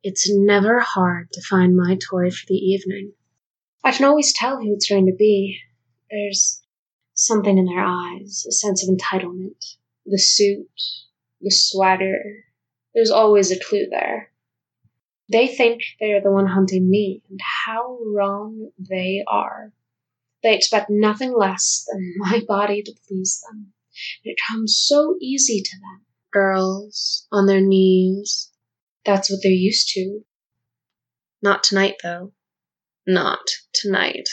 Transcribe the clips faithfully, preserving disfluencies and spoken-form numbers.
It's never hard to find my toy for the evening. I can always tell who it's going to be. There's something in their eyes, a sense of entitlement. The suit, the swagger. There's always a clue there. They think they are the one hunting me, and how wrong they are. They expect nothing less than my body to please them. It comes so easy to them. Girls on their knees. That's what they're used to. Not tonight, though. Not tonight.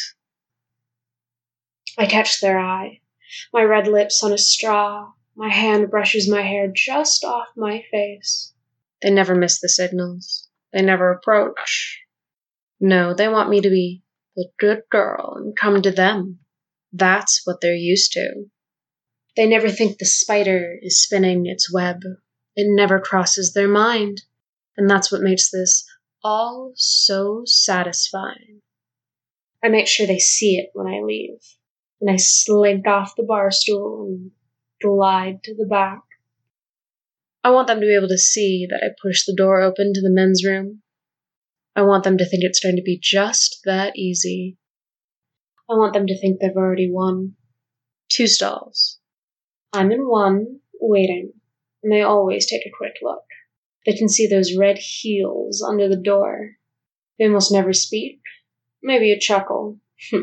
I catch their eye, my red lips on a straw. My hand brushes my hair just off my face. They never miss the signals. They never approach. No, they want me to be the good girl and come to them. That's what they're used to. They never think the spider is spinning its web. It never crosses their mind. And that's what makes this all so satisfying. I make sure they see it when I leave. And I slink off the bar stool and glide to the back. I want them to be able to see that I push the door open to the men's room. I want them to think it's going to be just that easy. I want them to think they've already won. Two stalls. I'm in one, waiting, and they always take a quick look. They can see those red heels under the door. They almost never speak. Maybe a chuckle.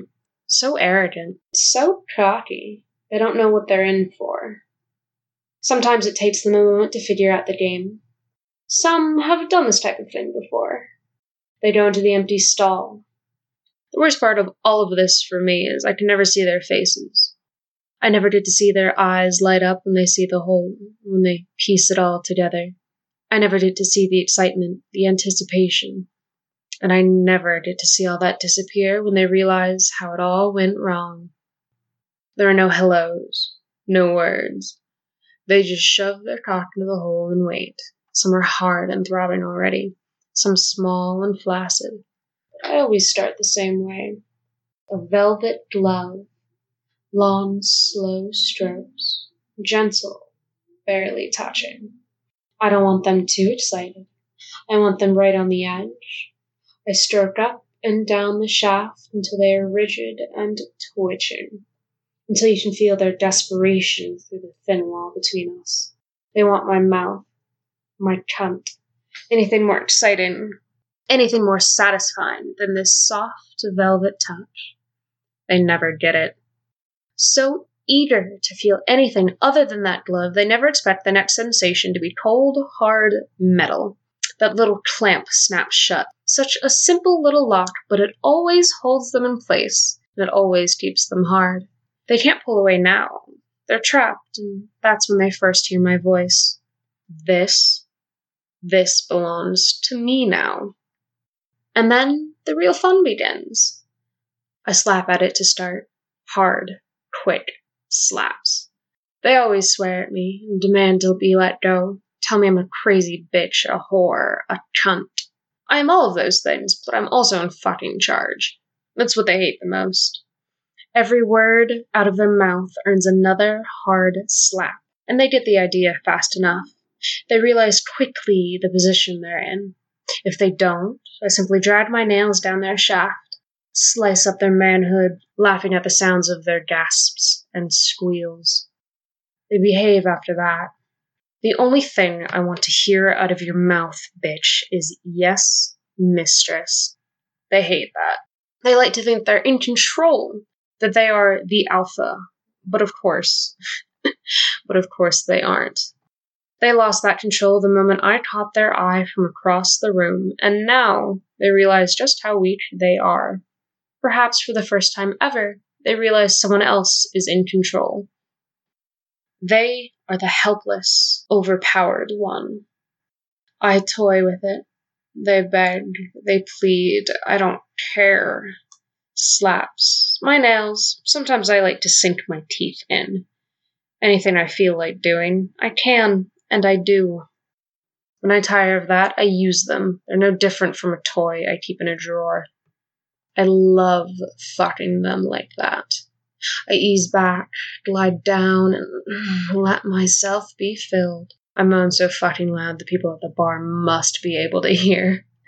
So arrogant. So cocky. They don't know what they're in for. Sometimes it takes them a moment to figure out the game. Some have done this type of thing before. They go into the empty stall. The worst part of all of this for me is I can never see their faces. I never get to see their eyes light up when they see the whole, when they piece it all together. I never get to see the excitement, the anticipation. And I never get to see all that disappear when they realize how it all went wrong. There are no hellos, no words. They just shove their cock into the hole and wait. Some are hard and throbbing already, some small and flaccid. But I always start the same way. A velvet glove, long, slow strokes, gentle, barely touching. I don't want them too excited. I want them right on the edge. I stroke up and down the shaft until they are rigid and twitching, until you can feel their desperation through the thin wall between us. They want my mouth, my cunt, anything more exciting, anything more satisfying than this soft velvet touch. They never get it. So eager to feel anything other than that glove, they never expect the next sensation to be cold, hard metal. That little clamp snaps shut. Such a simple little lock, but it always holds them in place, and it always keeps them hard. They can't pull away now. They're trapped, and that's when they first hear my voice. This, this belongs to me now. And then the real fun begins. I slap at it to start. Hard, quick slaps. They always swear at me and demand to be let go. Tell me I'm a crazy bitch, a whore, a cunt. I am all of those things, but I'm also in fucking charge. That's what they hate the most. Every word out of their mouth earns another hard slap, and they get the idea fast enough. They realize quickly the position they're in. If they don't, I simply drag my nails down their shaft, slice up their manhood, laughing at the sounds of their gasps and squeals. They behave after that. The only thing I want to hear out of your mouth, bitch, is yes, mistress. They hate that. They like to think they're in control, that they are the alpha. But of course, but of course they aren't. They lost that control the moment I caught their eye from across the room, and now they realize just how weak they are. Perhaps for the first time ever, they realize someone else is in control. They are the helpless, overpowered one. I toy with it. They beg, they plead, I don't care. Slaps. My nails. Sometimes I like to sink my teeth in. Anything I feel like doing, I can, and I do. When I tire of that, I use them. They're no different from a toy I keep in a drawer. I love fucking them like that. I ease back, glide down, and let myself be filled. I moan so fucking loud the people at the bar must be able to hear.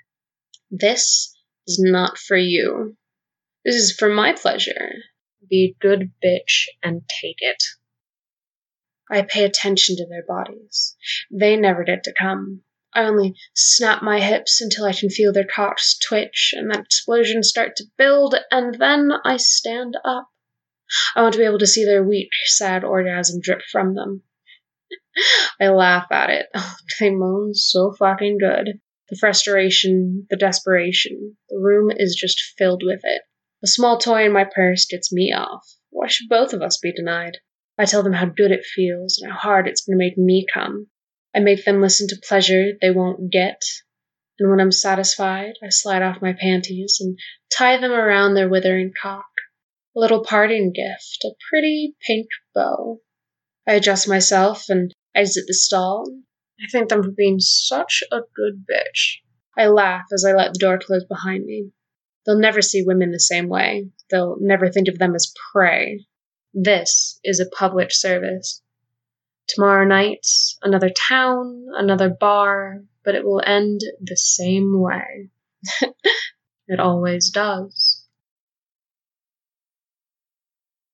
This is not for you. This is for my pleasure. Be a good bitch and take it. I pay attention to their bodies. They never get to come. I only snap my hips until I can feel their cocks twitch and that explosion start to build, and then I stand up. I want to be able to see their weak, sad orgasm drip from them. I laugh at it. Oh, they moan so fucking good. The frustration, the desperation. The room is just filled with it. A small toy in my purse gets me off. Why should both of us be denied? I tell them how good it feels and how hard it's going to make me come. I make them listen to pleasure they won't get. And when I'm satisfied, I slide off my panties and tie them around their withering cock. A little parting gift, a pretty pink bow. I adjust myself and exit the stall. I thank them for being such a good bitch. I laugh as I let the door close behind me. They'll never see women the same way. They'll never think of them as prey. This is a public service. Tomorrow night, another town, another bar, but it will end the same way. It always does.